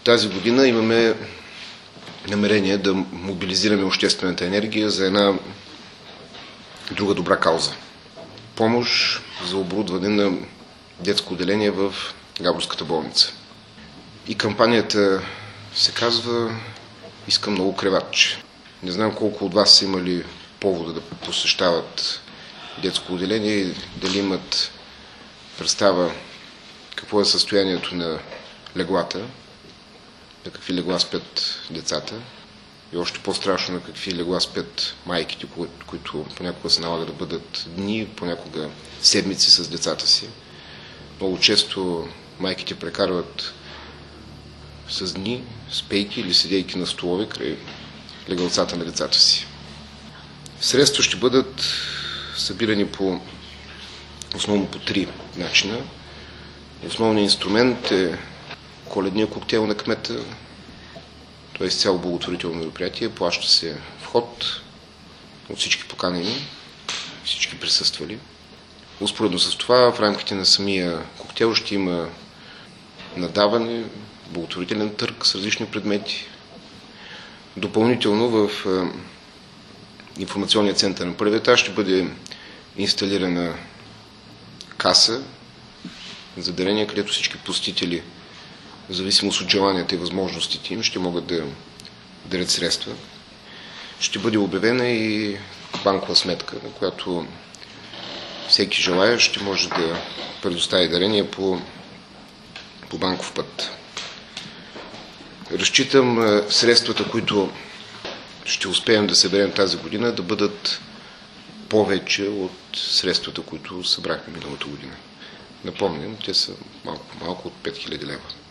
Тази година имаме намерение да мобилизираме обществената енергия за една друга добра кауза. Помощ за оборудване на детско отделение в Габровската болница. И кампанията се казва "Искам много креватче". Не знам колко от вас са имали повода да посещават детско отделение и дали имат представа какво е състоянието на леглата, на какви легла спят децата и още по-страшно на какви легла спят майките, които понякога се налага да бъдат дни, понякога седмици с децата си. Много често майките прекарват с дни, спейки или седейки на столове край легалцата на децата си. Средства ще бъдат събирани основно по 3 начина. Основният инструмент е коледния коктейл на кмета. Той е изцяло благотворително мероприятие. Плаща се вход от всички поканени, всички присъствали. Успоредно с това, в рамките на самия коктейл ще има надаване, благотворителен търг с различни предмети. Допълнително в информационния център на първия етаж ще бъде инсталирана каса за дарения, където всички посетители, в зависимост от желанията и възможностите им, ще могат да дарят средства. Ще бъде обявена и банкова сметка, на която всеки желаещ ще може да предостави дарения по банков път. Разчитам средствата, които ще успеем да съберем тази година, да бъдат повече от средствата, които събрахме миналата година. Напомням, те са малко от 5000 лева.